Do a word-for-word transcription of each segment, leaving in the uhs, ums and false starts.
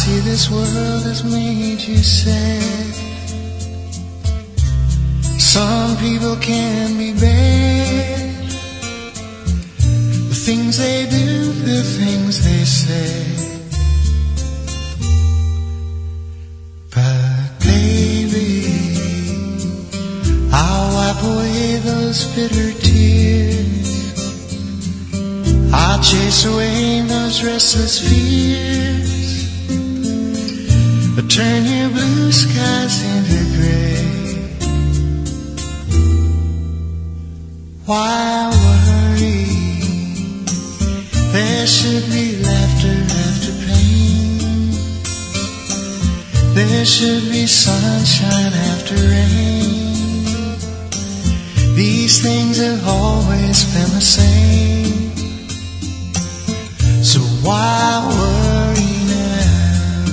see this world has made you sad. Some people can be bad. The things they do, the things they say. But baby, I'll wipe away those bitter tears. I'll chase away those restless fears. But turn your blue skies into gray. Why worry? There should be laughter after pain. There should be sunshine after rain. These things have always been the same. So why worry now?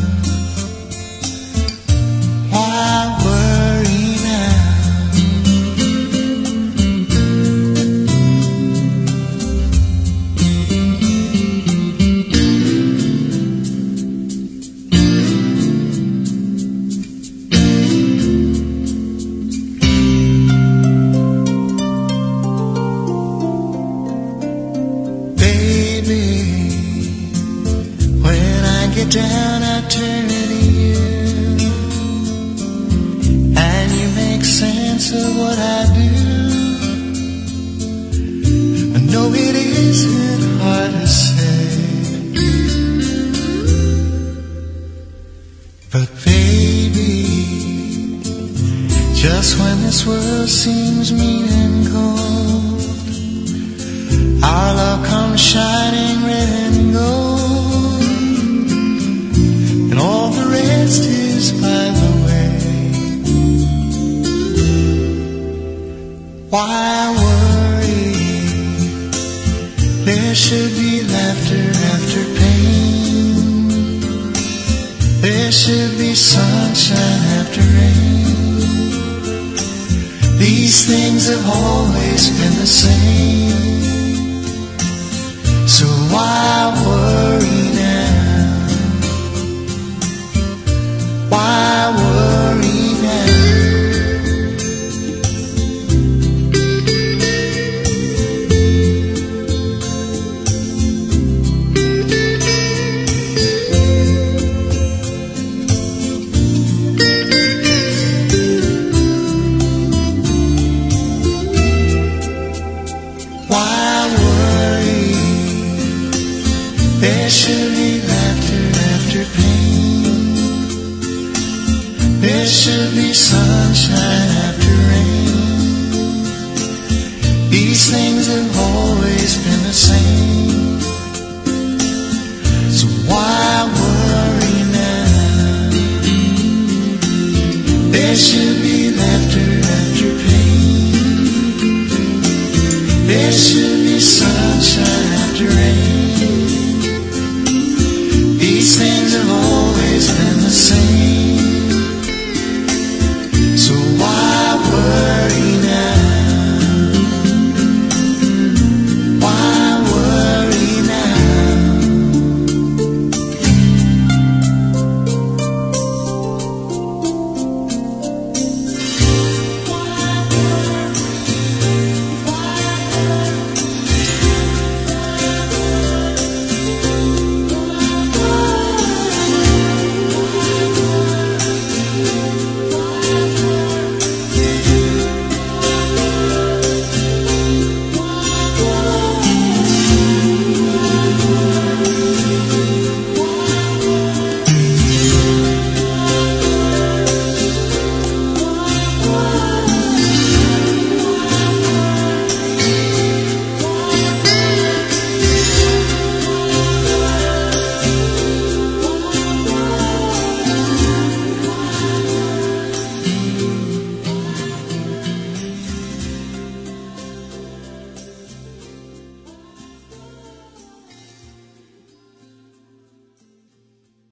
Why worry now? Down, I turn to you, and you make sense of what I do. I know it isn't hard to say, but baby, just when this world seems mean and cold, our love comes shining red and gold. All the rest is by the way. Why worry? There should be laughter after pain. There should be sunshine after rain. These things have always been the same. So why worry now? Why worry now? Why worry? There should be laughter after pain. There should be sunshine after rain. These things have always been the same. So why